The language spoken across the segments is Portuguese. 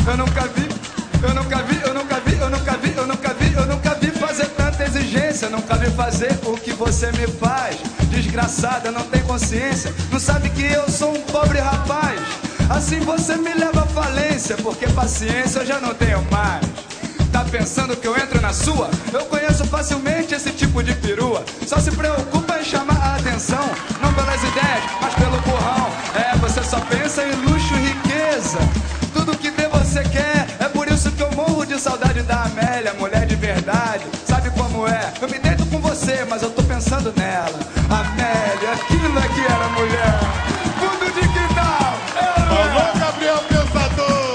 Eu nunca vi, eu nunca vi, eu nunca vi, eu nunca vi, eu nunca vi, eu nunca vi fazer tanta exigência. Nunca vi fazer o que você me faz. Desgraçada, não tem consciência, não sabe que eu sou um pobre rapaz. Assim você me leva à falência, porque paciência eu já não tenho mais. Tá pensando que eu entro na sua? Eu conheço facilmente esse tipo de perua. Só se preocupa em chamar a atenção, não pelas ideias, mas pelo burrão. É, você só pensa em luxo e riqueza. Tudo que vê você quer. É por isso que eu morro de saudade da Amélia, mulher de verdade. Sabe como é? Eu me deito com você, mas eu tô pensando nela. Amélia, aquilo é que era mulher. Fundo de quintal. Alô, Gabriel Pensador.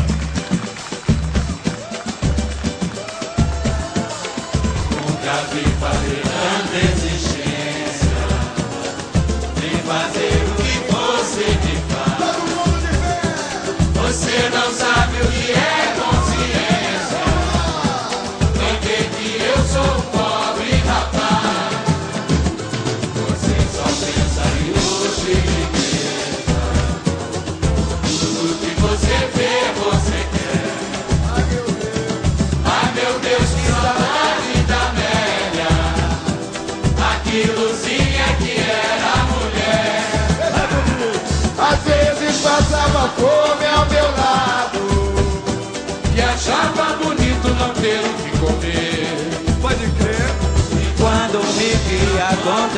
Nunca vi fazer tanta exigência, nem fazer o que você me faz. Todo mundo de pé. Você não sabe o que é consciência, nem vê que eu sou um pobre rapaz. Você só pensa em luxo e riqueza. Tudo que você vê, você quer. Ai meu Deus, que saudade da Amélia, aquilozinha que era mulher. Às vezes passava fome ao meu lado E achava bonito não ter o que comer. Pode crer. E quando me via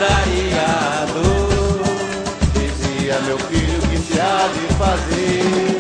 contrariado, dizia: meu filho, que se há de fazer?